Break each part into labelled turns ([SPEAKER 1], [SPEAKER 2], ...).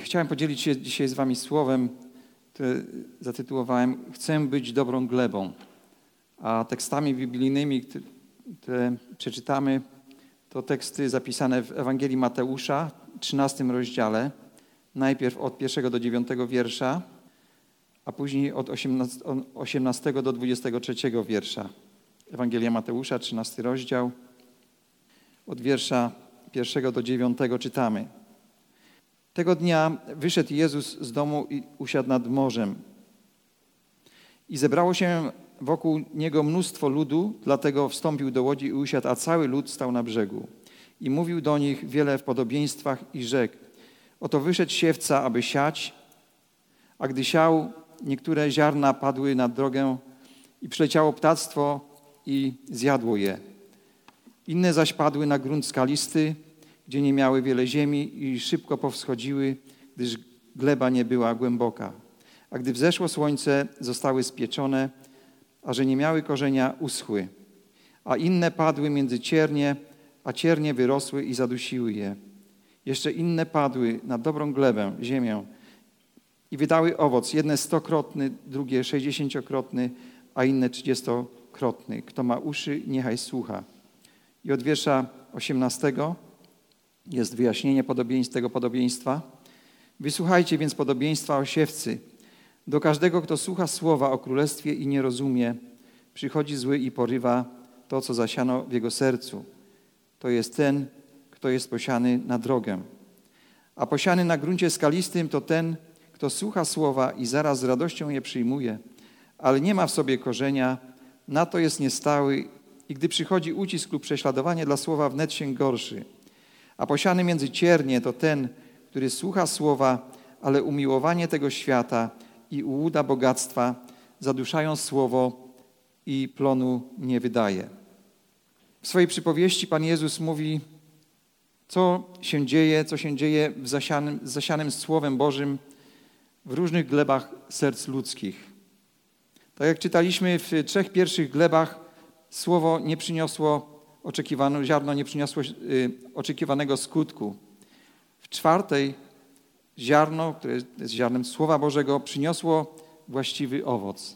[SPEAKER 1] Chciałem podzielić się dzisiaj z wami słowem, które zatytułowałem „Chcę być dobrą glebą”. A tekstami biblijnymi, które przeczytamy, to teksty zapisane w Ewangelii Mateusza, 13 rozdziale, najpierw od 1 do 9 wiersza, a później od 18 do 23 wiersza. Ewangelia Mateusza, 13 rozdział, od wiersza 1 do 9 czytamy. Tego dnia wyszedł Jezus z domu i usiadł nad morzem. I zebrało się wokół Niego mnóstwo ludu, dlatego wstąpił do łodzi i usiadł, a cały lud stał na brzegu. I mówił do nich wiele w podobieństwach i rzekł: Oto wyszedł siewca, aby siać, a gdy siał, niektóre ziarna padły na drogę i przyleciało ptactwo i zjadło je. Inne zaś padły na grunt skalisty, gdzie nie miały wiele ziemi i szybko powschodziły, gdyż gleba nie była głęboka. A gdy wzeszło słońce, zostały spieczone, a że nie miały korzenia, uschły. A inne padły między ciernie, a ciernie wyrosły i zadusiły je. Jeszcze inne padły na dobrą glebę, ziemię i wydały owoc, jedne 100-krotny, drugie 60-krotny, a inne 30-krotny. Kto ma uszy, niechaj słucha. I od wiersza 18 jest wyjaśnienie tego podobieństwa. Wysłuchajcie więc podobieństwa o siewcy. Do każdego, kto słucha słowa o królestwie i nie rozumie, przychodzi zły i porywa to, co zasiano w jego sercu. To jest ten, kto jest posiany na drogę. A posiany na gruncie skalistym to ten, kto słucha słowa i zaraz z radością je przyjmuje, ale nie ma w sobie korzenia, na to jest niestały i gdy przychodzi ucisk lub prześladowanie dla słowa, wnet się gorszy. A posiany między ciernie to ten, który słucha słowa, ale umiłowanie tego świata i ułuda bogactwa zaduszają słowo i plonu nie wydaje. W swojej przypowieści Pan Jezus mówi, co się dzieje w zasianym Słowem Bożym w różnych glebach serc ludzkich. Tak jak czytaliśmy w 3 pierwszych glebach, słowo nie przyniosło ziarno nie przyniosło oczekiwanego skutku. W 4 ziarno, które jest ziarnem Słowa Bożego, przyniosło właściwy owoc.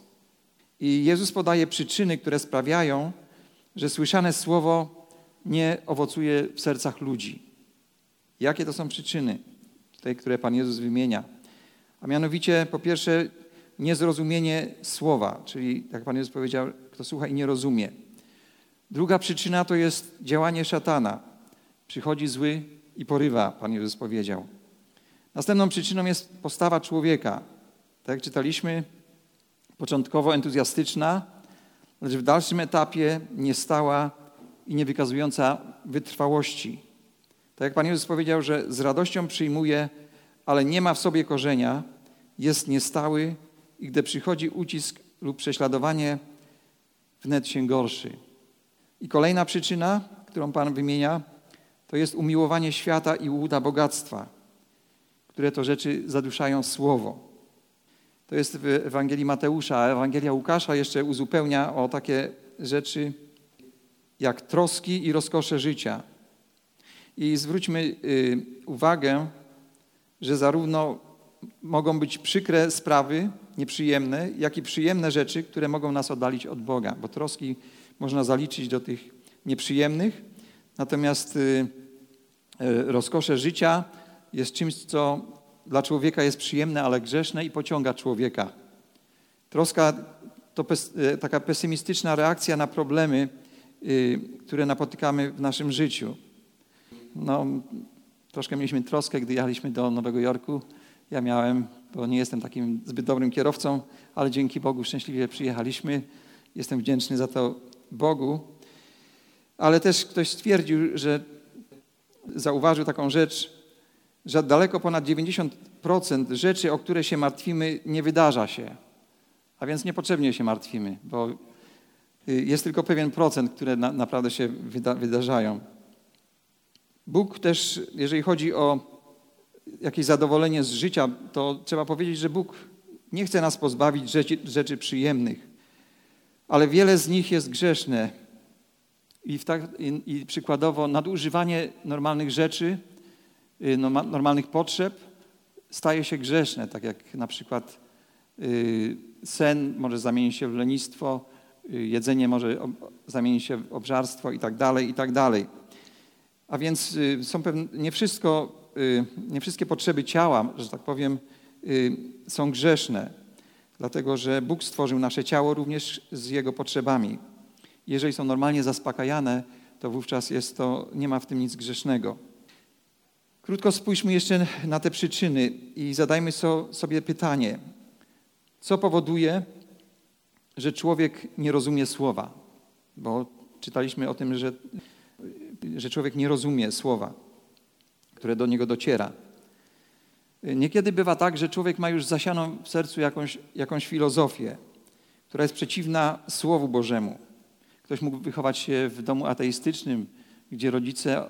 [SPEAKER 1] I Jezus podaje przyczyny, które sprawiają, że słyszane słowo nie owocuje w sercach ludzi. Jakie to są przyczyny, które Pan Jezus wymienia? A mianowicie, po pierwsze, niezrozumienie słowa, czyli, jak Pan Jezus powiedział, kto słucha i nie rozumie. Druga przyczyna to jest działanie szatana. Przychodzi zły i porywa, Pan Jezus powiedział. Następną przyczyną jest postawa człowieka. Tak jak czytaliśmy, początkowo entuzjastyczna, lecz w dalszym etapie niestała i nie wykazująca wytrwałości. Tak jak Pan Jezus powiedział, że z radością przyjmuje, ale nie ma w sobie korzenia, jest niestały i gdy przychodzi ucisk lub prześladowanie, wnet się gorszy. I kolejna przyczyna, którą Pan wymienia, to jest umiłowanie świata i ułuda bogactwa, które to rzeczy zaduszają słowo. To jest w Ewangelii Mateusza, a Ewangelia Łukasza jeszcze uzupełnia o takie rzeczy jak troski i rozkosze życia. I zwróćmy uwagę, że zarówno mogą być przykre sprawy, nieprzyjemne, jak i przyjemne rzeczy, które mogą nas oddalić od Boga, bo troski można zaliczyć do tych nieprzyjemnych, natomiast rozkosze życia jest czymś, co dla człowieka jest przyjemne, ale grzeszne i pociąga człowieka. Troska to taka pesymistyczna reakcja na problemy, które napotykamy w naszym życiu. Troszkę mieliśmy troskę, gdy jechaliśmy do Nowego Jorku. Ja miałem, bo nie jestem takim zbyt dobrym kierowcą, ale dzięki Bogu szczęśliwie przyjechaliśmy. Jestem wdzięczny za to Bogu. Ale też ktoś stwierdził, że zauważył taką rzecz, że daleko ponad 90% rzeczy, o które się martwimy, nie wydarza się. A więc niepotrzebnie się martwimy, bo jest tylko pewien procent, które naprawdę się wydarzają. Bóg też, jeżeli chodzi o jakieś zadowolenie z życia, to trzeba powiedzieć, że Bóg nie chce nas pozbawić rzeczy przyjemnych, ale wiele z nich jest grzeszne. I przykładowo nadużywanie normalnych rzeczy, normalnych potrzeb staje się grzeszne, tak jak na przykład sen może zamienić się w lenistwo, jedzenie może zamienić się w obżarstwo i tak dalej, i tak dalej. A więc nie wszystkie potrzeby ciała, że tak powiem, są grzeszne, dlatego że Bóg stworzył nasze ciało również z jego potrzebami. Jeżeli są normalnie zaspokajane, to wówczas nie ma w tym nic grzesznego. Krótko spójrzmy jeszcze na te przyczyny i zadajmy sobie pytanie, co powoduje, że człowiek nie rozumie słowa? Bo czytaliśmy o tym, że człowiek nie rozumie słowa, które do niego dociera. Niekiedy bywa tak, że człowiek ma już zasianą w sercu jakąś filozofię, która jest przeciwna Słowu Bożemu. Ktoś mógł wychować się w domu ateistycznym, gdzie rodzice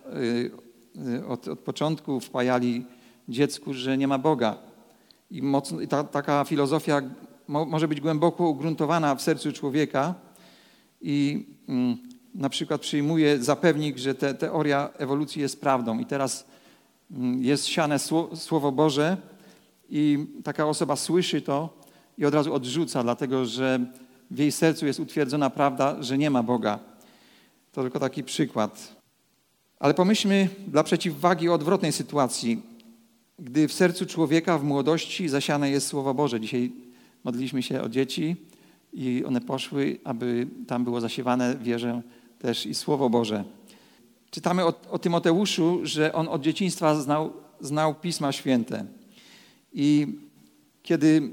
[SPEAKER 1] od początku wpajali dziecku, że nie ma Boga. I taka filozofia może być głęboko ugruntowana w sercu człowieka i na przykład przyjmuje za pewnik, że teoria ewolucji jest prawdą i teraz jest siane Słowo Boże i taka osoba słyszy to i od razu odrzuca, dlatego że w jej sercu jest utwierdzona prawda, że nie ma Boga. To tylko taki przykład. Ale pomyślmy dla przeciwwagi o odwrotnej sytuacji, gdy w sercu człowieka w młodości zasiane jest Słowo Boże. Dzisiaj modliliśmy się o dzieci i one poszły, aby tam było zasiewane, wierzę, też i Słowo Boże. Czytamy o Tymoteuszu, że on od dzieciństwa znał Pisma Święte. I kiedy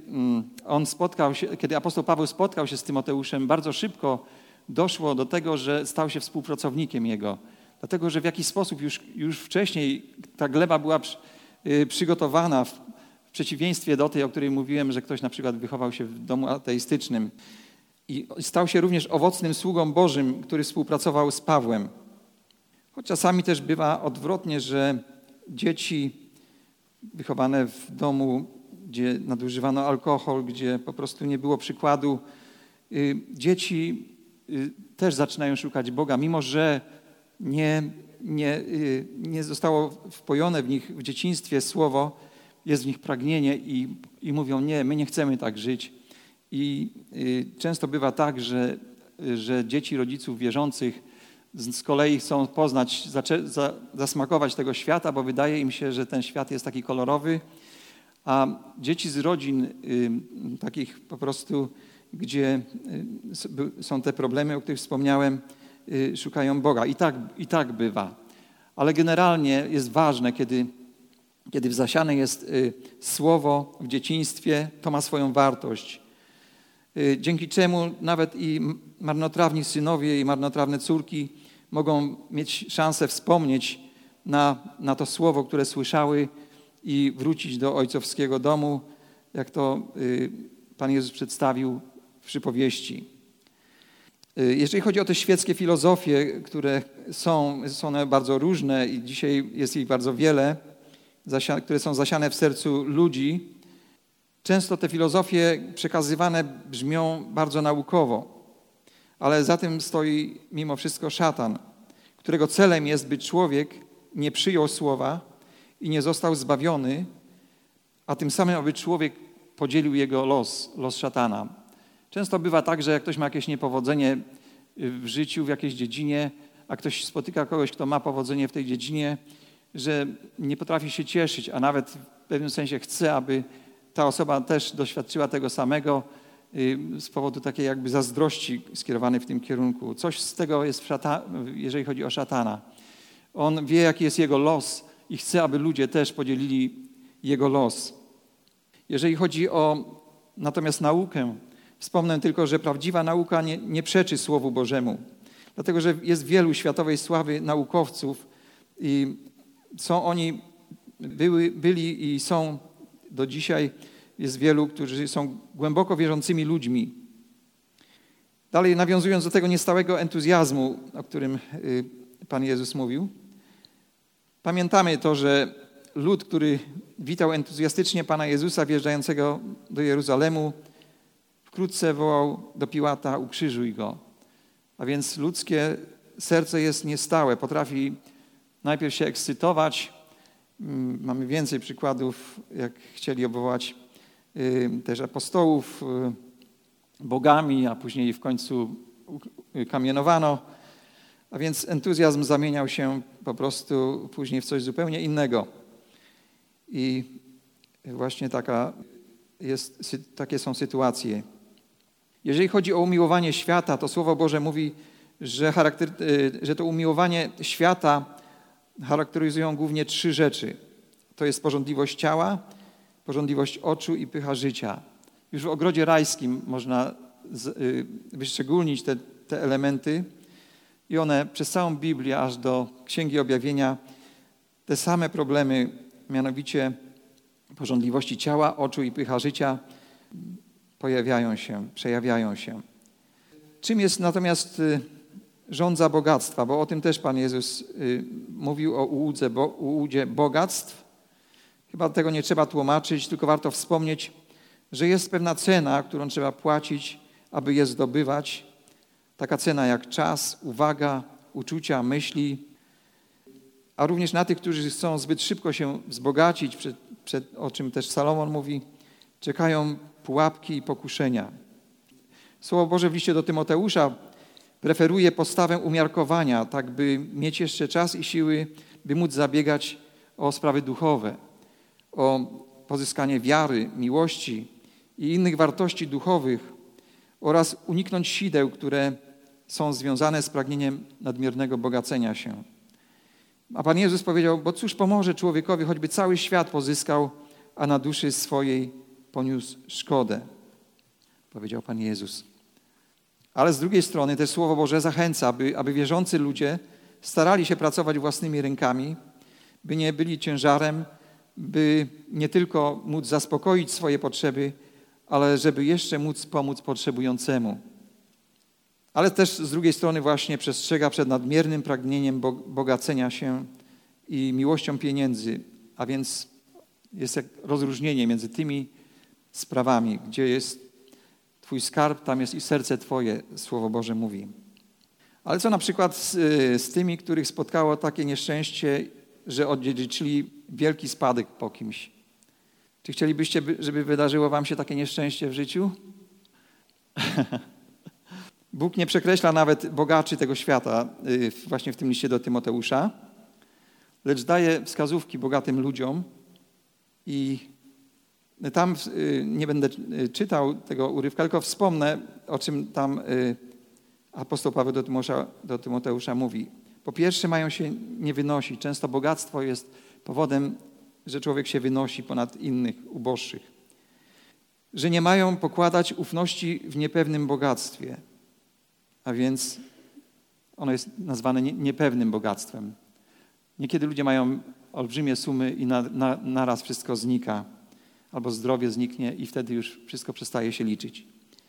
[SPEAKER 1] apostoł Paweł spotkał się z Tymoteuszem, bardzo szybko doszło do tego, że stał się współpracownikiem jego. Dlatego, że w jakiś sposób już wcześniej ta gleba była przygotowana w przeciwieństwie do tej, o której mówiłem, że ktoś na przykład wychował się w domu ateistycznym. I stał się również owocnym sługą Bożym, który współpracował z Pawłem. Choć czasami też bywa odwrotnie, że dzieci wychowane w domu, gdzie nadużywano alkohol, gdzie po prostu nie było przykładu, dzieci też zaczynają szukać Boga, mimo że nie zostało wpojone w nich w dzieciństwie słowo, jest w nich pragnienie i mówią, nie, my nie chcemy tak żyć. I często bywa tak, że dzieci rodziców wierzących z kolei chcą poznać, zasmakować tego świata, bo wydaje im się, że ten świat jest taki kolorowy, a dzieci z rodzin takich po prostu, gdzie są te problemy, o których wspomniałem, szukają Boga. I tak bywa. Ale generalnie jest ważne, kiedy zasiane jest słowo w dzieciństwie, to ma swoją wartość. Dzięki czemu nawet i marnotrawni synowie i marnotrawne córki mogą mieć szansę wspomnieć na to słowo, które słyszały i wrócić do ojcowskiego domu, jak to Pan Jezus przedstawił w przypowieści. Jeżeli chodzi o te świeckie filozofie, które są one bardzo różne i dzisiaj jest ich bardzo wiele, które są zasiane w sercu ludzi, często te filozofie przekazywane brzmią bardzo naukowo, ale za tym stoi mimo wszystko szatan, którego celem jest, by człowiek nie przyjął słowa i nie został zbawiony, a tym samym, aby człowiek podzielił jego los szatana. Często bywa tak, że jak ktoś ma jakieś niepowodzenie w życiu, w jakiejś dziedzinie, a ktoś spotyka kogoś, kto ma powodzenie w tej dziedzinie, że nie potrafi się cieszyć, a nawet w pewnym sensie chce, aby ta osoba też doświadczyła tego samego z powodu takiej jakby zazdrości skierowanej w tym kierunku. Coś z tego jest jeżeli chodzi o szatana. On wie, jaki jest jego los i chce, aby ludzie też podzielili jego los. Jeżeli chodzi o natomiast naukę, wspomnę tylko, że prawdziwa nauka nie przeczy Słowu Bożemu. Dlatego, że jest wielu światowej sławy naukowców i są oni, byli i są do dzisiaj, jest wielu, którzy są głęboko wierzącymi ludźmi. Dalej, nawiązując do tego niestałego entuzjazmu, o którym Pan Jezus mówił, pamiętamy to, że lud, który witał entuzjastycznie Pana Jezusa wjeżdżającego do Jeruzalemu, wkrótce wołał do Piłata: ukrzyżuj go. A więc ludzkie serce jest niestałe, potrafi najpierw się ekscytować Mamy więcej przykładów, jak chcieli obwołać też apostołów bogami, a później w końcu kamienowano. A więc entuzjazm zamieniał się po prostu później w coś zupełnie innego. I właśnie takie są sytuacje. Jeżeli chodzi o umiłowanie świata, to Słowo Boże mówi, że to umiłowanie świata charakteryzują głównie 3 rzeczy. To jest pożądliwość ciała, pożądliwość oczu i pycha życia. Już w ogrodzie rajskim można wyszczególnić te elementy i one przez całą Biblię aż do Księgi Objawienia te same problemy, mianowicie pożądliwości ciała, oczu i pycha życia przejawiają się. Czym jest natomiast żądza bogactwa? Bo o tym też Pan Jezus mówił, o ułudzie bogactw. Chyba tego nie trzeba tłumaczyć, tylko warto wspomnieć, że jest pewna cena, którą trzeba płacić, aby je zdobywać. Taka cena jak czas, uwaga, uczucia, myśli, a również na tych, którzy chcą zbyt szybko się wzbogacić, o czym też Salomon mówi, czekają pułapki i pokuszenia. Słowo Boże w liście do Tymoteusza preferuje postawę umiarkowania, tak by mieć jeszcze czas i siły, by móc zabiegać o sprawy duchowe, o pozyskanie wiary, miłości i innych wartości duchowych oraz uniknąć sideł, które są związane z pragnieniem nadmiernego bogacenia się. A Pan Jezus powiedział, bo cóż pomoże człowiekowi, choćby cały świat pozyskał, a na duszy swojej poniósł szkodę, powiedział Pan Jezus. Ale z drugiej strony też Słowo Boże zachęca, aby wierzący ludzie starali się pracować własnymi rękami, by nie byli ciężarem, by nie tylko móc zaspokoić swoje potrzeby, ale żeby jeszcze móc pomóc potrzebującemu. Ale też z drugiej strony właśnie przestrzega przed nadmiernym pragnieniem bogacenia się i miłością pieniędzy, a więc jest jak rozróżnienie między tymi sprawami, gdzie jest Twój skarb, tam jest i serce Twoje, Słowo Boże mówi. Ale co na przykład z tymi, których spotkało takie nieszczęście, że odziedziczyli wielki spadek po kimś? Czy chcielibyście, żeby wydarzyło wam się takie nieszczęście w życiu? Bóg nie przekreśla nawet bogaczy tego świata, właśnie w tym liście do Tymoteusza, lecz daje wskazówki bogatym ludziom i tam nie będę czytał tego urywka, tylko wspomnę, o czym tam apostoł Paweł do Tymoteusza mówi. Po pierwsze, mają się nie wynosić. Często bogactwo jest powodem, że człowiek się wynosi ponad innych, uboższych. Że nie mają pokładać ufności w niepewnym bogactwie. A więc ono jest nazwane niepewnym bogactwem. Niekiedy ludzie mają olbrzymie sumy i naraz wszystko znika. Albo zdrowie zniknie i wtedy już wszystko przestaje się liczyć.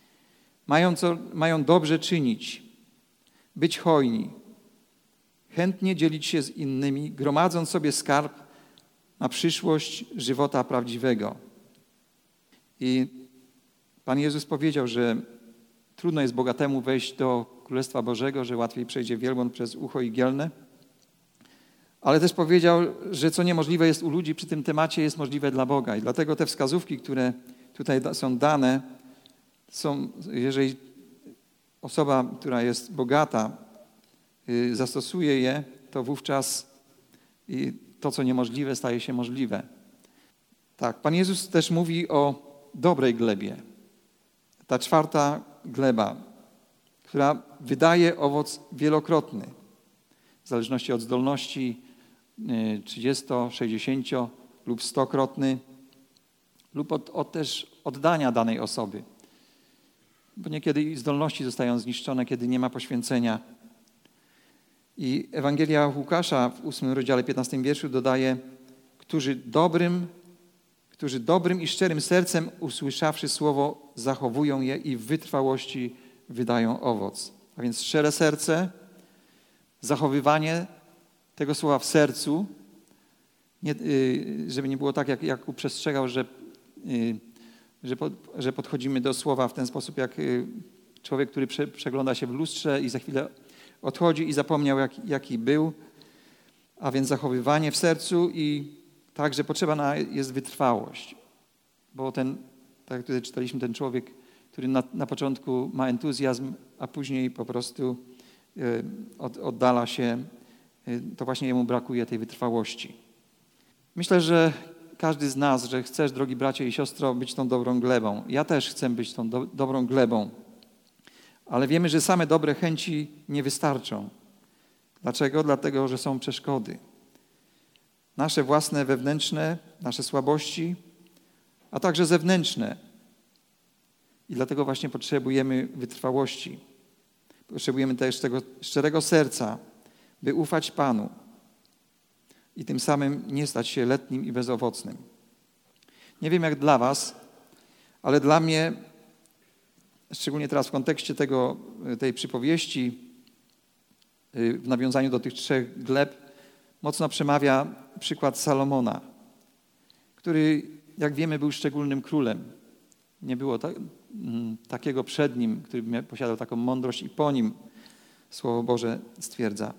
[SPEAKER 1] Mają dobrze czynić, być hojni, chętnie dzielić się z innymi, gromadząc sobie skarb na przyszłość żywota prawdziwego. I Pan Jezus powiedział, że trudno jest bogatemu wejść do Królestwa Bożego, że łatwiej przejdzie wielbłąd przez ucho igielne. Ale też powiedział, że co niemożliwe jest u ludzi przy tym temacie, jest możliwe dla Boga. I dlatego te wskazówki, które tutaj są dane, są, jeżeli osoba, która jest bogata, zastosuje je, to wówczas to, co niemożliwe, staje się możliwe. Tak, Pan Jezus też mówi o dobrej glebie. Ta 4. gleba, która wydaje owoc wielokrotny, w zależności od zdolności 30, 60 lub 100-krotny, lub od też oddania danej osoby. Bo niekiedy zdolności zostają zniszczone, kiedy nie ma poświęcenia. I Ewangelia Łukasza w 8 rozdziale 15 wierszu dodaje, którzy dobrym i szczerym sercem usłyszawszy słowo, zachowują je i w wytrwałości wydają owoc. A więc szczere serce, zachowywanie tego słowa w sercu, żeby nie było tak, jak Jakub przestrzegał, że podchodzimy do słowa w ten sposób, jak człowiek, który przegląda się w lustrze i za chwilę odchodzi i zapomniał, jaki był. A więc zachowywanie w sercu i Także potrzebna jest wytrwałość, bo tak jak tutaj czytaliśmy, ten człowiek, który na początku ma entuzjazm, a później po prostu oddala się, to właśnie jemu brakuje tej wytrwałości. Myślę, że każdy z nas, że chcesz, drogi bracie i siostro, być tą dobrą glebą. Ja też chcę być tą dobrą glebą, ale wiemy, że same dobre chęci nie wystarczą. Dlaczego? Dlatego, że są przeszkody. Nasze własne, wewnętrzne, nasze słabości, a także zewnętrzne. I dlatego właśnie potrzebujemy wytrwałości. Potrzebujemy też tego szczerego serca, by ufać Panu i tym samym nie stać się letnim i bezowocnym. Nie wiem jak dla was, ale dla mnie, szczególnie teraz w kontekście tej przypowieści, w nawiązaniu do tych 3 gleb, mocno przemawia przykład Salomona, który, jak wiemy, był szczególnym królem. Nie było takiego przed nim, który posiadał taką mądrość i po nim Słowo Boże stwierdza.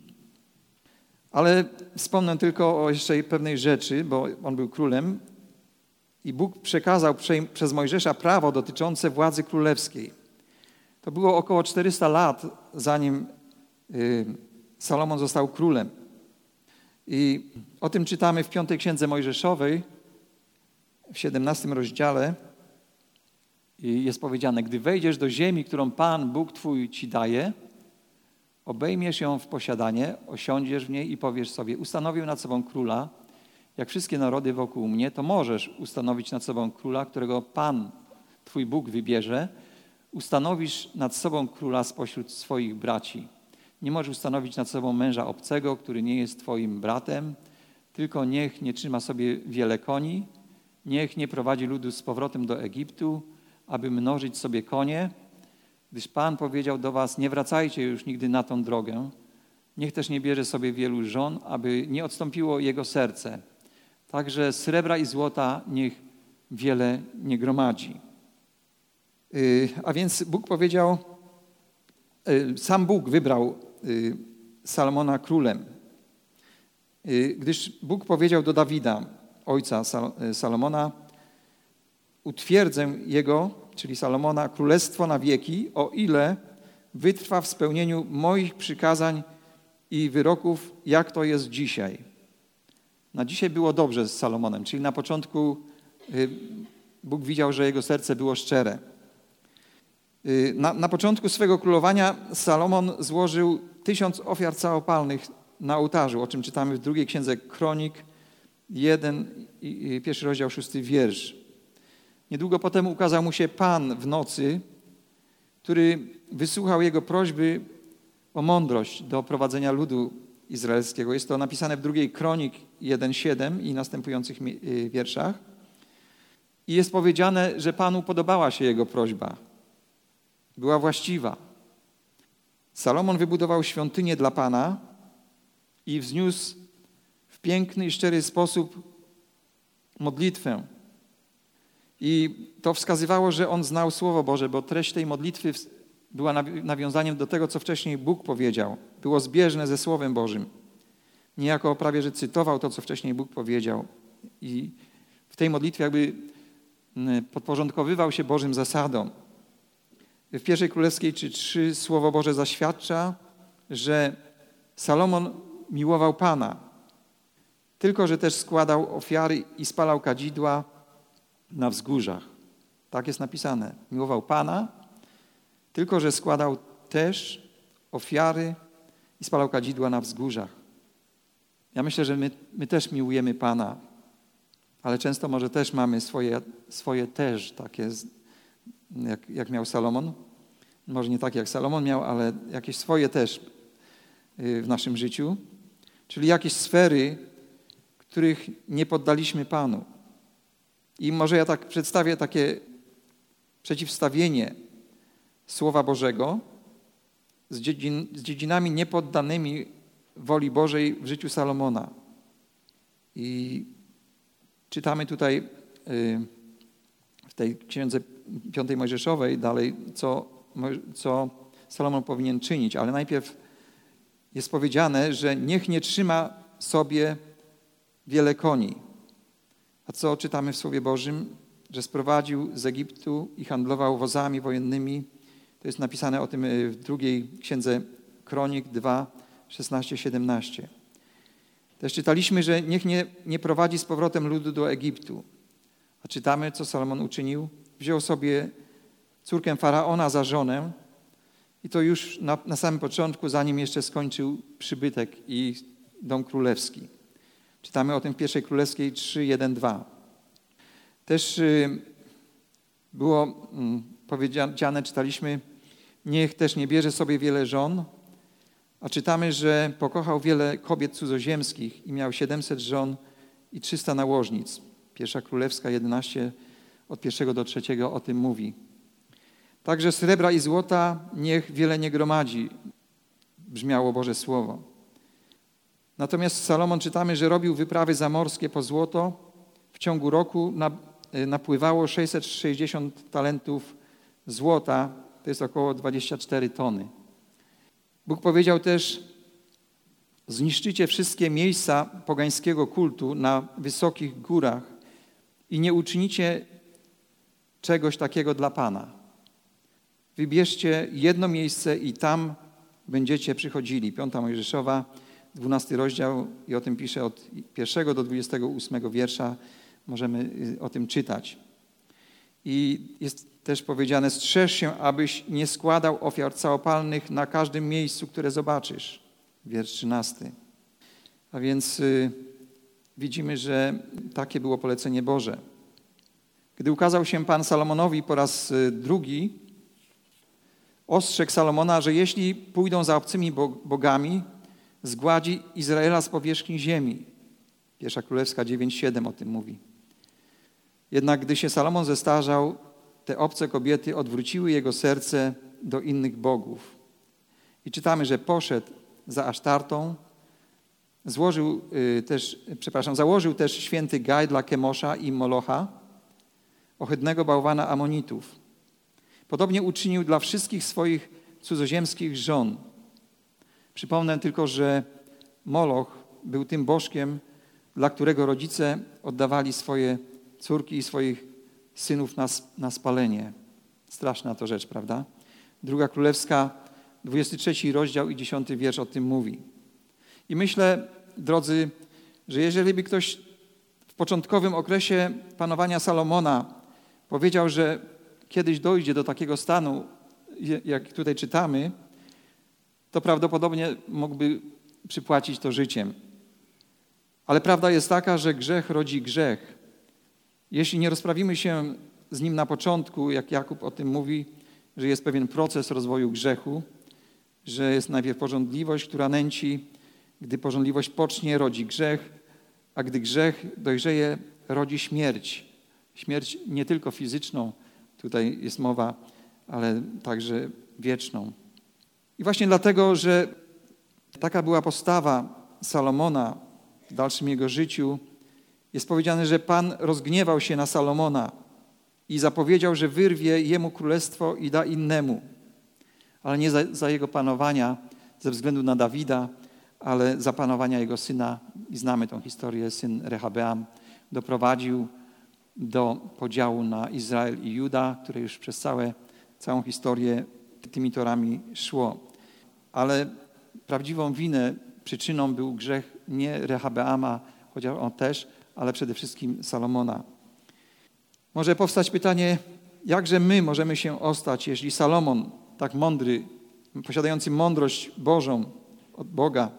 [SPEAKER 1] Ale wspomnę tylko o jeszcze pewnej rzeczy, bo on był królem i Bóg przekazał przez Mojżesza prawo dotyczące władzy królewskiej. To było około 400 lat, zanim Salomon został królem. I o tym czytamy w 5 Księdze Mojżeszowej, w 17 rozdziale. I jest powiedziane, gdy wejdziesz do ziemi, którą Pan, Bóg Twój Ci daje, obejmiesz ją w posiadanie, osiądziesz w niej i powiesz sobie, ustanowię nad sobą króla, jak wszystkie narody wokół mnie, to możesz ustanowić nad sobą króla, którego Pan, Twój Bóg wybierze. Ustanowisz nad sobą króla spośród swoich braci. Nie możesz ustanowić nad sobą męża obcego, który nie jest Twoim bratem, tylko niech nie trzyma sobie wiele koni, niech nie prowadzi ludu z powrotem do Egiptu, aby mnożyć sobie konie, gdyż Pan powiedział do was, nie wracajcie już nigdy na tą drogę. Niech też nie bierze sobie wielu żon, aby nie odstąpiło jego serce. Także srebra i złota niech wiele nie gromadzi. A więc Bóg powiedział, sam Bóg wybrał Salomona królem, gdyż Bóg powiedział do Dawida, ojca Salomona, utwierdzę jego, czyli Salomona, królestwo na wieki, o ile wytrwa w spełnieniu moich przykazań i wyroków, jak to jest dzisiaj. Na dzisiaj było dobrze z Salomonem, czyli na początku Bóg widział, że jego serce było szczere. Na początku swego królowania Salomon złożył 1000 ofiar całopalnych na ołtarzu, o czym czytamy w 2 Księdze Kronik 1, 1 rozdział 6 wiersz. Niedługo potem ukazał mu się Pan w nocy, który wysłuchał jego prośby o mądrość do prowadzenia ludu izraelskiego. Jest to napisane w 2 Kronik 1:7 i następujących wierszach. I jest powiedziane, że Panu podobała się jego prośba. Była właściwa. Salomon wybudował świątynię dla Pana i wzniósł w piękny i szczery sposób modlitwę. I to wskazywało, że on znał Słowo Boże, bo treść tej modlitwy była nawiązaniem do tego, co wcześniej Bóg powiedział. Było zbieżne ze Słowem Bożym. Niejako prawie, że cytował to, co wcześniej Bóg powiedział. I w tej modlitwie jakby podporządkowywał się Bożym zasadom. W 1 Królewskiej 3 Słowo Boże zaświadcza, że Salomon miłował Pana, tylko że też składał ofiary i spalał kadzidła na wzgórzach. Tak jest napisane. Miłował Pana, tylko że składał też ofiary i spalał kadzidła na wzgórzach. Ja myślę, że my też miłujemy Pana, ale często może też mamy swoje też takie, jak miał Salomon. Może nie tak jak Salomon miał, ale jakieś swoje też w naszym życiu. Czyli jakieś sfery, których nie poddaliśmy Panu. I może ja tak przedstawię takie przeciwstawienie Słowa Bożego z dziedzinami niepoddanymi woli Bożej w życiu Salomona. I czytamy tutaj w tej księdze 5 Mojżeszowej dalej, co Salomon powinien czynić, ale najpierw jest powiedziane, że niech nie trzyma sobie wiele koni. A co czytamy w Słowie Bożym? Że sprowadził z Egiptu i handlował wozami wojennymi. To jest napisane o tym w drugiej księdze Kronik 2, 16-17. Też czytaliśmy, że niech nie prowadzi z powrotem ludu do Egiptu. A czytamy, co Salomon uczynił. Wziął sobie córkę Faraona za żonę i to już na samym początku, zanim jeszcze skończył przybytek i dom królewski. Czytamy o tym w pierwszej królewskiej 3, 1, 2. Też było powiedziane, czytaliśmy, niech też nie bierze sobie wiele żon, a czytamy, że pokochał wiele kobiet cudzoziemskich i miał 700 żon i 300 nałożnic. Pierwsza Królewska 11, od 1 do 3 o tym mówi. Także srebra i złota niech wiele nie gromadzi, brzmiało Boże Słowo. Natomiast Salomon czytamy, że robił wyprawy zamorskie po złoto. W ciągu roku napływało 660 talentów złota, to jest około 24 tony. Bóg powiedział też, zniszczycie wszystkie miejsca pogańskiego kultu na wysokich górach i nie uczynicie czegoś takiego dla Pana. Wybierzcie jedno miejsce i tam będziecie przychodzili. 5 Mojżeszowa, 12 rozdział i o tym pisze od 1 do 28 wiersza. Możemy o tym czytać. I jest też powiedziane, strzeż się, abyś nie składał ofiar całopalnych na każdym miejscu, które zobaczysz. Wiersz 13. A więc widzimy, że takie było polecenie Boże. Gdy ukazał się Pan Salomonowi po raz drugi, ostrzegł Salomona, że jeśli pójdą za obcymi bogami, zgładzi Izraela z powierzchni ziemi. Pierwsza Królewska 9:7 o tym mówi. Jednak gdy się Salomon zestarzał, te obce kobiety odwróciły jego serce do innych bogów. I czytamy, że poszedł za Asztartą, założył też święty gaj dla Kemosza i Molocha, ohydnego bałwana Amonitów. Podobnie uczynił dla wszystkich swoich cudzoziemskich żon. Przypomnę tylko, że Moloch był tym bożkiem, dla którego rodzice oddawali swoje córki i swoich synów na spalenie. Straszna to rzecz, prawda? Druga Królewska, 23 rozdział i 10 wiersz o tym mówi. I myślę, drodzy, że jeżeli by ktoś w początkowym okresie panowania Salomona powiedział, że kiedyś dojdzie do takiego stanu, jak tutaj czytamy, to prawdopodobnie mógłby przypłacić to życiem. Ale prawda jest taka, że grzech rodzi grzech. Jeśli nie rozprawimy się z nim na początku, jak Jakub o tym mówi, że jest pewien proces rozwoju grzechu, że jest najpierw pożądliwość, która nęci, gdy pożądliwość pocznie, rodzi grzech, a gdy grzech dojrzeje, rodzi śmierć. Śmierć nie tylko fizyczną, tutaj jest mowa, ale także wieczną. I właśnie dlatego, że taka była postawa Salomona w dalszym jego życiu, jest powiedziane, że Pan rozgniewał się na Salomona i zapowiedział, że wyrwie jemu królestwo i da innemu. Ale nie za jego panowania, ze względu na Dawida, ale za panowania jego syna. I znamy tą historię, syn Rehabeam doprowadził do podziału na Izrael i Juda, które już przez całą historię tymi torami szło. Ale prawdziwą winę, przyczyną był grzech nie Rehabeama, chociaż on też, ale przede wszystkim Salomona. Może powstać pytanie, jakże my możemy się ostać, jeśli Salomon, tak mądry, posiadający mądrość Bożą od Boga,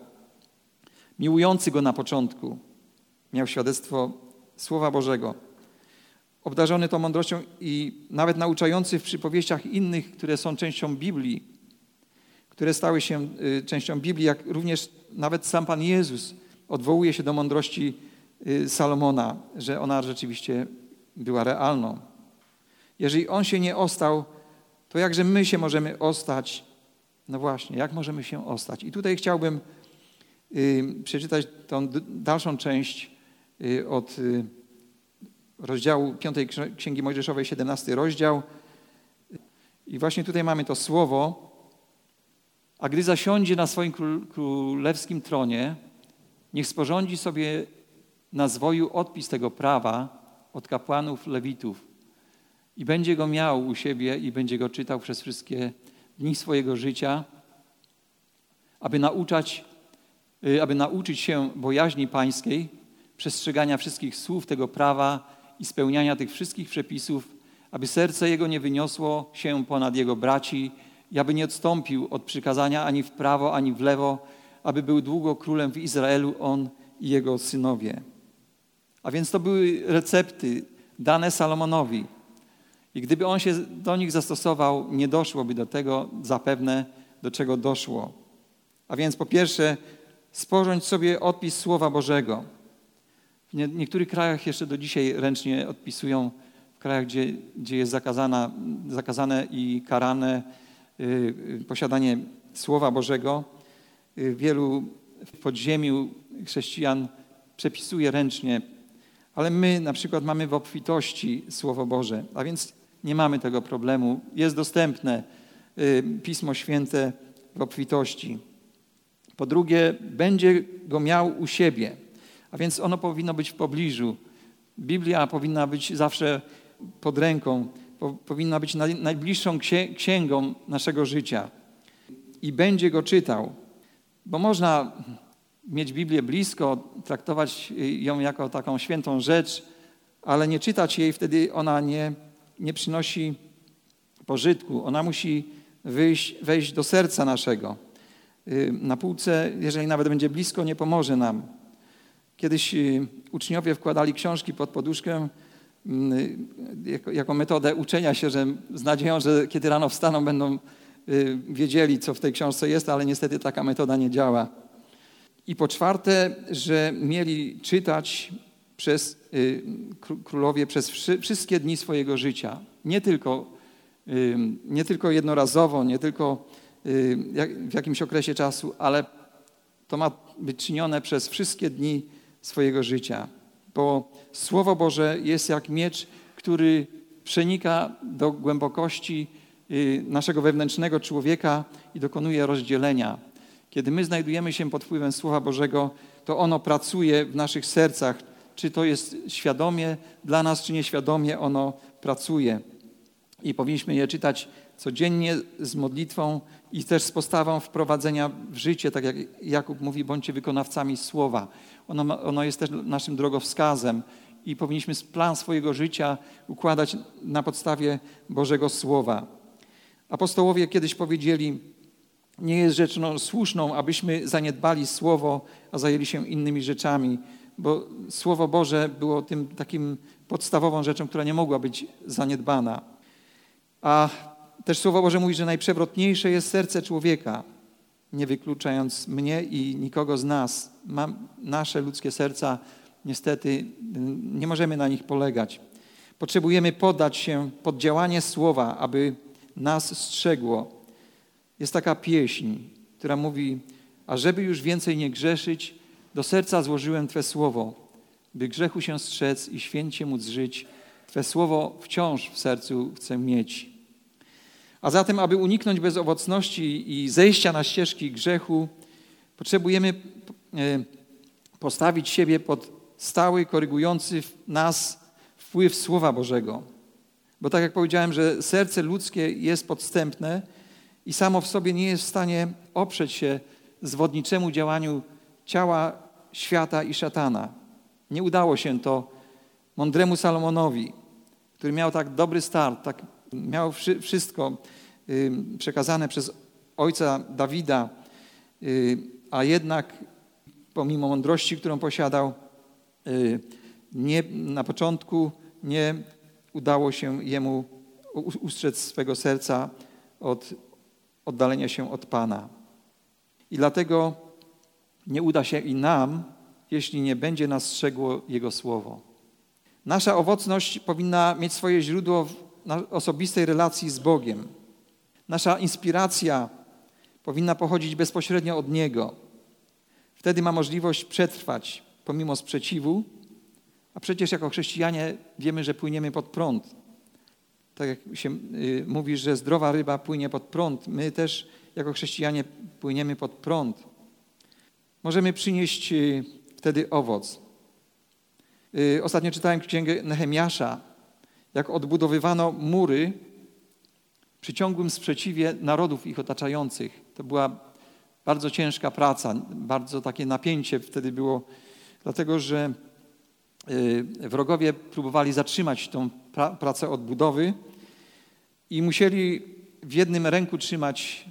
[SPEAKER 1] miłujący Go na początku, miał świadectwo Słowa Bożego, obdarzony tą mądrością i nawet nauczający w przypowieściach innych, które są częścią Biblii, które stały się częścią Biblii, jak również nawet sam Pan Jezus odwołuje się do mądrości Salomona, że ona rzeczywiście była realną. Jeżeli on się nie ostał, to jakże my się możemy ostać? No właśnie, jak możemy się ostać? I tutaj chciałbym przeczytać tą dalszą część od rozdziału 5 Księgi Mojżeszowej, 17 rozdział. I właśnie tutaj mamy to słowo. A gdy zasiądzie na swoim królewskim tronie, niech sporządzi sobie na zwoju odpis tego prawa od kapłanów Lewitów i będzie go miał u siebie i będzie go czytał przez wszystkie dni swojego życia, aby nauczyć się bojaźni pańskiej, przestrzegania wszystkich słów tego prawa i spełniania tych wszystkich przepisów, aby serce jego nie wyniosło się ponad jego braci i aby nie odstąpił od przykazania ani w prawo, ani w lewo, aby był długo królem w Izraelu on i jego synowie. A więc to były recepty dane Salomonowi. I gdyby on się do nich zastosował, nie doszłoby do tego zapewne, do czego doszło. A więc po pierwsze, sporządź sobie odpis Słowa Bożego. W niektórych krajach jeszcze do dzisiaj ręcznie odpisują, w krajach, gdzie jest zakazane i karane posiadanie Słowa Bożego. Wielu w podziemiu chrześcijan przepisuje ręcznie, ale my na przykład mamy w obfitości Słowo Boże, a więc nie mamy tego problemu. Jest dostępne Pismo Święte w obfitości. Po drugie, będzie go miał u siebie, a więc ono powinno być w pobliżu. Biblia powinna być zawsze pod ręką, powinna być najbliższą księgą naszego życia. I będzie go czytał, bo można mieć Biblię blisko, traktować ją jako taką świętą rzecz, ale nie czytać jej, wtedy ona nie przynosi pożytku. Ona musi wejść do serca naszego. Na półce, jeżeli nawet będzie blisko, nie pomoże nam. Kiedyś uczniowie wkładali książki pod poduszkę jako metodę uczenia się, że z nadzieją, że kiedy rano wstaną, będą wiedzieli, co w tej książce jest, ale niestety taka metoda nie działa. I po czwarte, że mieli czytać królowie przez wszystkie dni swojego życia. Nie tylko jednorazowo, nie tylko w jakimś okresie czasu, ale to ma być czynione przez wszystkie dni swojego życia. Bo Słowo Boże jest jak miecz, który przenika do głębokości naszego wewnętrznego człowieka i dokonuje rozdzielenia. Kiedy my znajdujemy się pod wpływem Słowa Bożego, to ono pracuje w naszych sercach. Czy to jest świadomie dla nas, czy nieświadomie ono pracuje. I powinniśmy je czytać codziennie z modlitwą i też z postawą wprowadzenia w życie, tak jak Jakub mówi, bądźcie wykonawcami Słowa. Ono jest też naszym drogowskazem i powinniśmy plan swojego życia układać na podstawie Bożego Słowa. Apostołowie kiedyś powiedzieli, nie jest rzeczą słuszną, abyśmy zaniedbali Słowo, a zajęli się innymi rzeczami, bo Słowo Boże było tym takim podstawową rzeczą, która nie mogła być zaniedbana. A też Słowo Boże mówi, że najprzewrotniejsze jest serce człowieka, nie wykluczając mnie i nikogo z nas. Nasze ludzkie serca, niestety, nie możemy na nich polegać. Potrzebujemy poddać się pod działanie Słowa, aby nas strzegło. Jest taka pieśń, która mówi, a żeby już więcej nie grzeszyć, do serca złożyłem Twe Słowo, by grzechu się strzec i święcie móc żyć. Twe Słowo wciąż w sercu chcę mieć. A zatem, aby uniknąć bezowocności i zejścia na ścieżki grzechu, potrzebujemy postawić siebie pod stały, korygujący nas wpływ Słowa Bożego. Bo tak jak powiedziałem, że serce ludzkie jest podstępne i samo w sobie nie jest w stanie oprzeć się zwodniczemu działaniu ciała, świata i szatana. Nie udało się to mądremu Salomonowi, który miał tak dobry start, tak miał wszystko przekazane przez ojca Dawida, a jednak pomimo mądrości, którą posiadał, na początku nie udało się jemu ustrzec swego serca od oddalenia się od Pana. I dlatego nie uda się i nam, jeśli nie będzie nas strzegło Jego Słowo. Nasza owocność powinna mieć swoje źródło w osobistej relacji z Bogiem. Nasza inspiracja powinna pochodzić bezpośrednio od Niego. Wtedy ma możliwość przetrwać pomimo sprzeciwu, a przecież jako chrześcijanie wiemy, że płyniemy pod prąd. Tak jak się mówi, że zdrowa ryba płynie pod prąd, my też jako chrześcijanie płyniemy pod prąd. Możemy przynieść wtedy owoc. Ostatnio czytałem księgę Nehemiasza, jak odbudowywano mury przy ciągłym sprzeciwie narodów ich otaczających. To była bardzo ciężka praca, bardzo takie napięcie wtedy było, dlatego że wrogowie próbowali zatrzymać tą pracę odbudowy i musieli w jednym ręku trzymać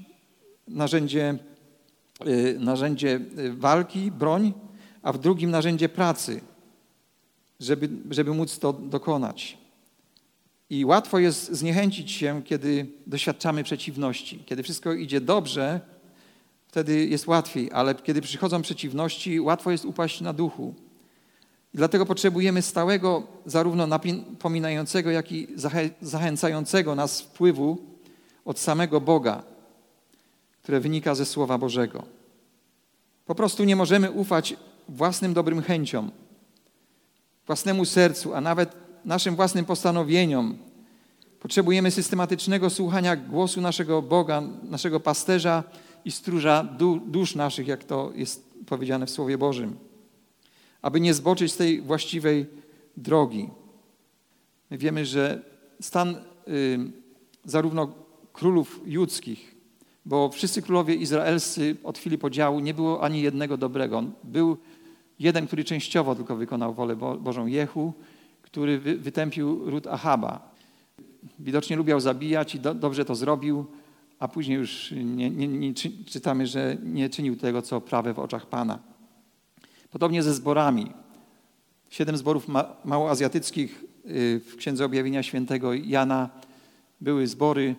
[SPEAKER 1] narzędzie walki, broń, a w drugim narzędzie pracy, żeby móc to dokonać. I łatwo jest zniechęcić się, kiedy doświadczamy przeciwności. Kiedy wszystko idzie dobrze, wtedy jest łatwiej, ale kiedy przychodzą przeciwności, łatwo jest upaść na duchu. I dlatego potrzebujemy stałego, zarówno napominającego, jak i zachęcającego nas wpływu od samego Boga, które wynika ze Słowa Bożego. Po prostu nie możemy ufać własnym dobrym chęciom, własnemu sercu, a nawet naszym własnym postanowieniom. Potrzebujemy systematycznego słuchania głosu naszego Boga, naszego pasterza i stróża dusz naszych, jak to jest powiedziane w Słowie Bożym, aby nie zboczyć z tej właściwej drogi. My wiemy, że stan zarówno królów judzkich, bo wszyscy królowie izraelscy od chwili podziału nie było ani jednego dobrego. Był jeden, który częściowo tylko wykonał wolę Bożą, Jehu, który wytępił ród Ahaba. Widocznie lubiał zabijać i dobrze to zrobił, a później już nie czytamy, że nie czynił tego, co prawe w oczach Pana. Podobnie ze zborami. 7 zborów małoazjatyckich w Księdze Objawienia Świętego Jana były zbory,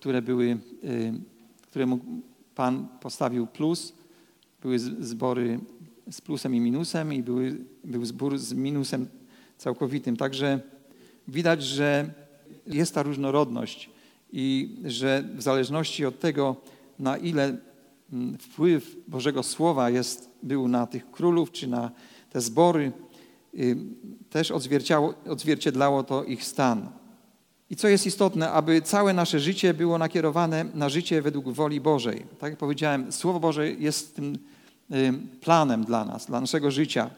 [SPEAKER 1] któremu Pan postawił plus. Były zbory z plusem i minusem i był zbór z minusem całkowitym. Także widać, że jest ta różnorodność i że w zależności od tego, na ile wpływ Bożego Słowa był na tych królów czy na te zbory, też odzwierciedlało to ich stan. I co jest istotne, aby całe nasze życie było nakierowane na życie według woli Bożej. Tak jak powiedziałem, Słowo Boże jest tym planem dla nas, dla naszego życia,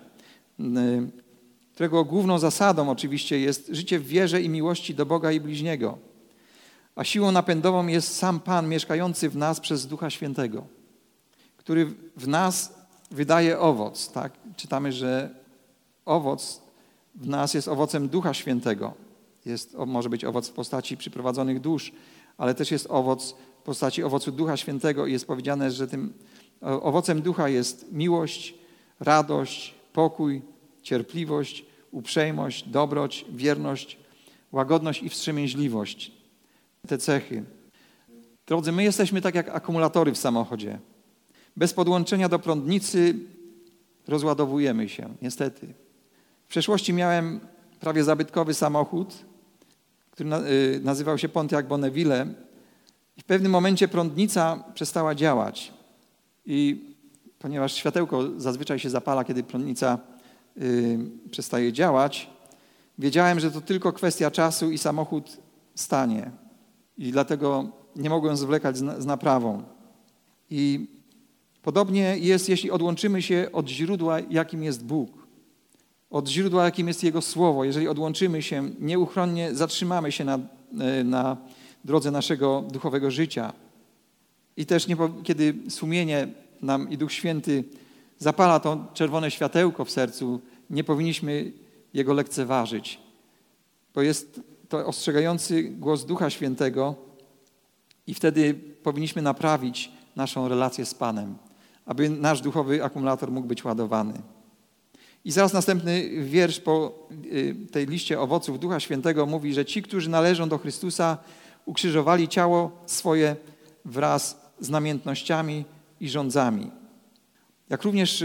[SPEAKER 1] którego główną zasadą oczywiście jest życie w wierze i miłości do Boga i bliźniego. A siłą napędową jest sam Pan mieszkający w nas przez Ducha Świętego, który w nas wydaje owoc. Tak? Czytamy, że owoc w nas jest owocem Ducha Świętego. Może być owoc w postaci przyprowadzonych dusz, ale też jest owoc w postaci owocu Ducha Świętego i jest powiedziane, że tym owocem Ducha jest miłość, radość, pokój, cierpliwość, uprzejmość, dobroć, wierność, łagodność i wstrzemięźliwość. Te cechy. Drodzy, my jesteśmy tak jak akumulatory w samochodzie. Bez podłączenia do prądnicy rozładowujemy się, niestety. W przeszłości miałem prawie zabytkowy samochód, który nazywał się Pontiac Bonneville i w pewnym momencie prądnica przestała działać. I ponieważ światełko zazwyczaj się zapala, kiedy prądnica przestaje działać, wiedziałem, że to tylko kwestia czasu i samochód stanie. I dlatego nie mogłem zwlekać z naprawą. I podobnie jest, jeśli odłączymy się od źródła, jakim jest Bóg. Od źródła, jakim jest Jego Słowo. Jeżeli odłączymy się, nieuchronnie zatrzymamy się na drodze naszego duchowego życia. I też kiedy sumienie nam i Duch Święty zapala to czerwone światełko w sercu, nie powinniśmy jego lekceważyć. Bo jest to ostrzegający głos Ducha Świętego i wtedy powinniśmy naprawić naszą relację z Panem, aby nasz duchowy akumulator mógł być ładowany. I zaraz następny wiersz po tej liście owoców Ducha Świętego mówi, że ci, którzy należą do Chrystusa, ukrzyżowali ciało swoje wraz z namiętnościami i rządzami. Jak również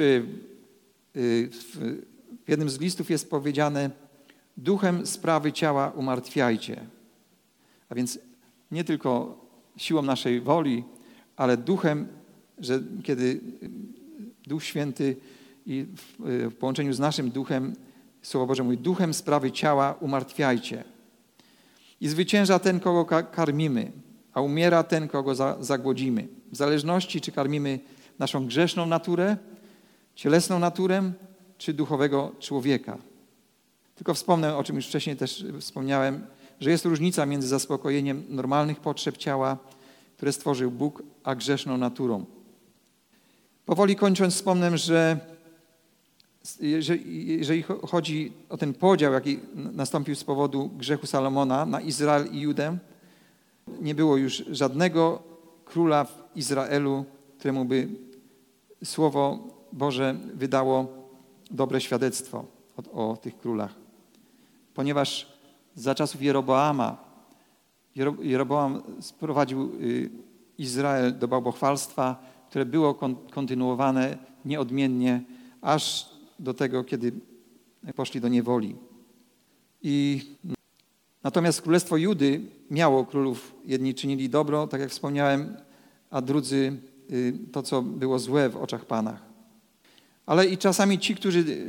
[SPEAKER 1] w jednym z listów jest powiedziane, duchem sprawy ciała umartwiajcie. A więc nie tylko siłą naszej woli, ale duchem, że kiedy Duch Święty i w połączeniu z naszym duchem, Słowo Boże mówi, duchem sprawy ciała umartwiajcie. I zwycięża ten, kogo karmimy, a umiera ten, kogo zagłodzimy. W zależności, czy karmimy naszą grzeszną naturę, cielesną naturę, czy duchowego człowieka. Tylko wspomnę, o czym już wcześniej też wspomniałem, że jest różnica między zaspokojeniem normalnych potrzeb ciała, które stworzył Bóg, a grzeszną naturą. Powoli kończąc, wspomnę, że jeżeli chodzi o ten podział, jaki nastąpił z powodu grzechu Salomona na Izrael i Judę, nie było już żadnego króla w Izraelu, któremu by Słowo Boże wydało dobre świadectwo o tych królach. Ponieważ za czasów Jeroboam sprowadził Izrael do bałwochwalstwa, które było kontynuowane nieodmiennie aż do tego, kiedy poszli do niewoli. Natomiast Królestwo Judy miało królów. Jedni czynili dobro, tak jak wspomniałem, a drudzy to, co było złe w oczach Pana. Ale i czasami ci, którzy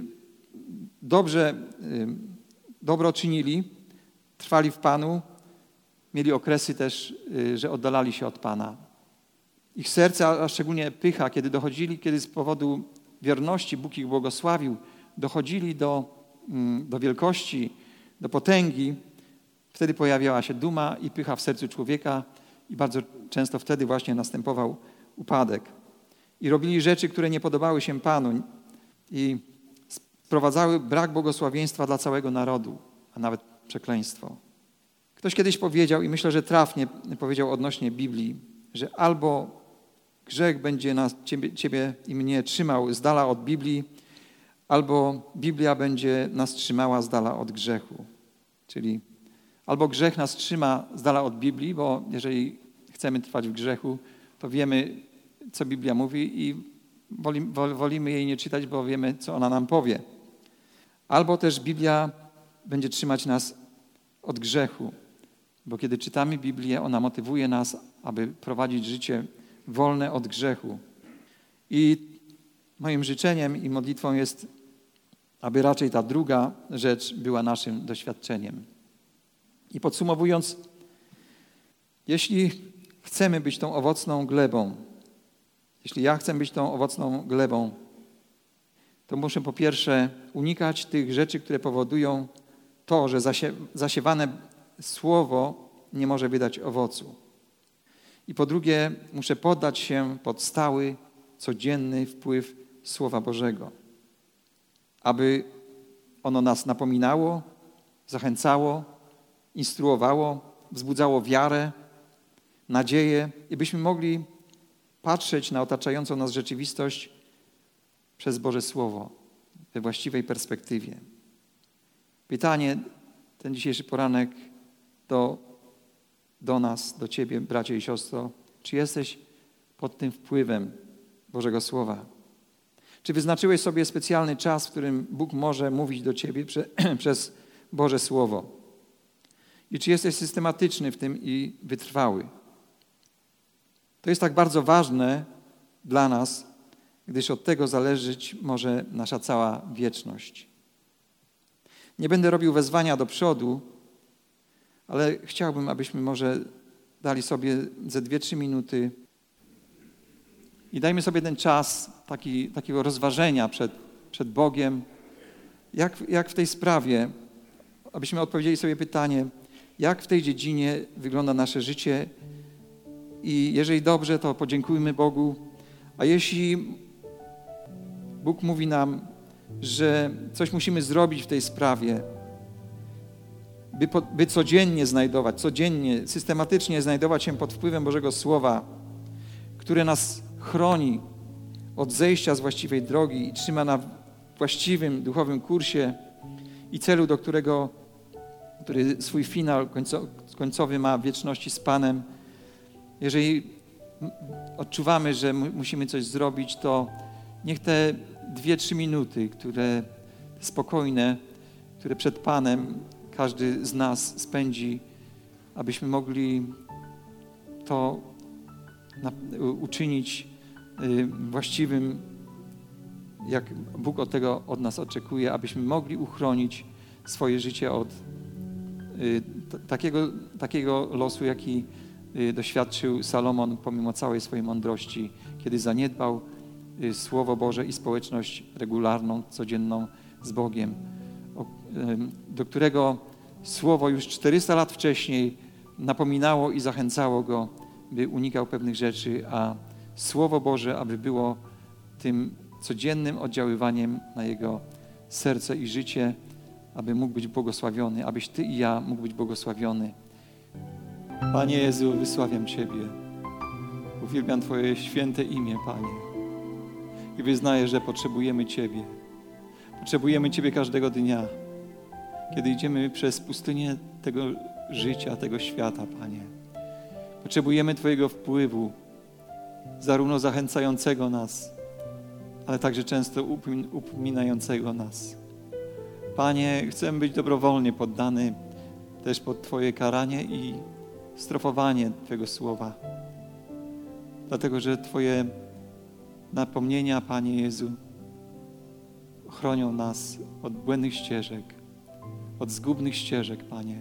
[SPEAKER 1] dobro czynili, trwali w Panu, mieli okresy też, że oddalali się od Pana. Ich serce, a szczególnie pycha, kiedy z powodu wierności Bóg ich błogosławił, dochodzili do wielkości, do potęgi, wtedy pojawiała się duma i pycha w sercu człowieka i bardzo często wtedy właśnie następował upadek. I robili rzeczy, które nie podobały się Panu i sprowadzały brak błogosławieństwa dla całego narodu, a nawet przekleństwo. Ktoś kiedyś powiedział, i myślę, że trafnie powiedział odnośnie Biblii, że albo grzech będzie ciebie i mnie trzymał z dala od Biblii, albo Biblia będzie nas trzymała z dala od grzechu. Czyli albo grzech nas trzyma z dala od Biblii, bo jeżeli chcemy trwać w grzechu, to wiemy, co Biblia mówi i wolimy jej nie czytać, bo wiemy, co ona nam powie. Albo też Biblia będzie trzymać nas od grzechu, bo kiedy czytamy Biblię, ona motywuje nas, aby prowadzić życie wolne od grzechu. I moim życzeniem i modlitwą jest, aby raczej ta druga rzecz była naszym doświadczeniem. I podsumowując, jeśli chcemy być tą owocną glebą, jeśli ja chcę być tą owocną glebą, to muszę po pierwsze unikać tych rzeczy, które powodują to, że zasiewane słowo nie może wydać owocu. I po drugie, muszę poddać się pod stały, codzienny wpływ Słowa Bożego, aby ono nas napominało, zachęcało, instruowało, wzbudzało wiarę, nadzieję i byśmy mogli patrzeć na otaczającą nas rzeczywistość przez Boże Słowo we właściwej perspektywie. Pytanie, ten dzisiejszy poranek do nas, do Ciebie, bracie i siostro, czy jesteś pod tym wpływem Bożego Słowa? Czy wyznaczyłeś sobie specjalny czas, w którym Bóg może mówić do Ciebie przez Boże Słowo? I czy jesteś systematyczny w tym i wytrwały? To jest tak bardzo ważne dla nas, gdyż od tego zależeć może nasza cała wieczność. Nie będę robił wezwania do przodu, ale chciałbym, abyśmy może dali sobie ze 2-3 minuty i dajmy sobie ten czas takiego rozważenia przed Bogiem, jak w tej sprawie, abyśmy odpowiedzieli sobie pytanie, jak w tej dziedzinie wygląda nasze życie i jeżeli dobrze, to podziękujmy Bogu, a jeśli Bóg mówi nam, że coś musimy zrobić w tej sprawie, by codziennie, systematycznie znajdować się pod wpływem Bożego Słowa, które nas chroni od zejścia z właściwej drogi i trzyma na właściwym duchowym kursie i celu, który swój finał końcowy ma w wieczności z Panem. Jeżeli odczuwamy, że musimy coś zrobić, to niech te 2-3 minuty, spokojne, które przed Panem każdy z nas spędzi, abyśmy mogli to uczynić właściwym, jak Bóg od nas oczekuje, abyśmy mogli uchronić swoje życie od takiego losu, jaki doświadczył Salomon pomimo całej swojej mądrości, kiedy zaniedbał Słowo Boże i społeczność regularną, codzienną z Bogiem, do którego Słowo już 400 lat wcześniej napominało i zachęcało go, by unikał pewnych rzeczy, a Słowo Boże, aby było tym codziennym oddziaływaniem na jego serce i życie, aby mógł być błogosławiony, abyś Ty i ja mógł być błogosławiony. Panie Jezu, wysławiam Ciebie. Uwielbiam Twoje święte imię, Panie. I wyznaję, że potrzebujemy Ciebie. Potrzebujemy Ciebie każdego dnia, kiedy idziemy przez pustynię tego życia, tego świata, Panie. Potrzebujemy Twojego wpływu, zarówno zachęcającego nas, ale także często upominającego nas. Panie, chcemy być dobrowolnie poddany też pod Twoje karanie i strofowanie Twojego słowa. Dlatego, że Twoje napomnienia, Panie Jezu, chronią nas od błędnych ścieżek, od zgubnych ścieżek, Panie.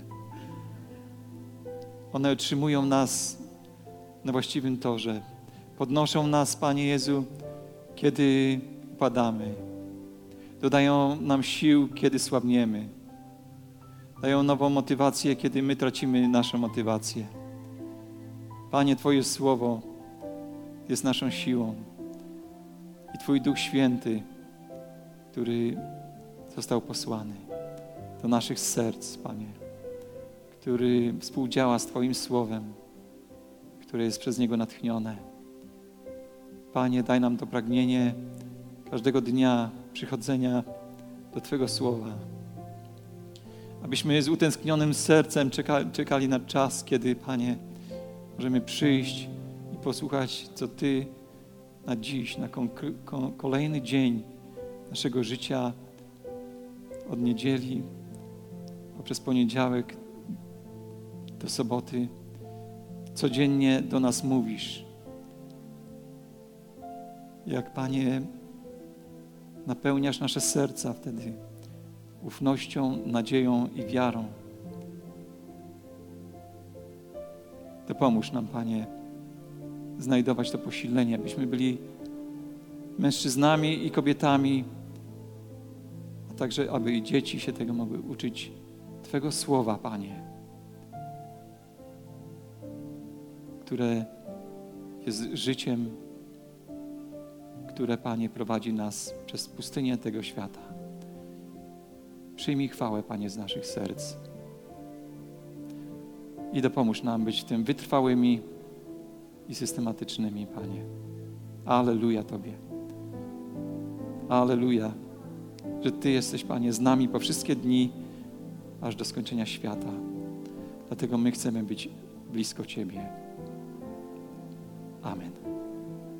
[SPEAKER 1] One utrzymują nas na właściwym torze. Podnoszą nas, Panie Jezu, kiedy upadamy. Dodają nam sił, kiedy słabniemy. Dają nową motywację, kiedy my tracimy naszą motywację. Panie, Twoje Słowo jest naszą siłą. I Twój Duch Święty, który został posłany do naszych serc, Panie, który współdziała z Twoim Słowem, które jest przez Niego natchnione. Panie, daj nam to pragnienie każdego dnia przychodzenia do Twojego Słowa. Abyśmy z utęsknionym sercem czekali na czas, kiedy, Panie, możemy przyjść i posłuchać, co Ty na dziś, na kolejny dzień naszego życia od niedzieli poprzez poniedziałek do soboty codziennie do nas mówisz. Jak, Panie, napełniasz nasze serca wtedy ufnością, nadzieją i wiarą. To pomóż nam, Panie, znajdować to posilenie, abyśmy byli mężczyznami i kobietami, a także aby i dzieci się tego mogły uczyć Twego Słowa, Panie, które jest życiem, które, Panie, prowadzi nas przez pustynię tego świata. Przyjmij chwałę, Panie, z naszych serc i dopomóż nam być w tym wytrwałymi i systematycznymi, Panie. Alleluja Tobie. Alleluja, że Ty jesteś, Panie, z nami po wszystkie dni, aż do skończenia świata. Dlatego my chcemy być blisko Ciebie. Amen.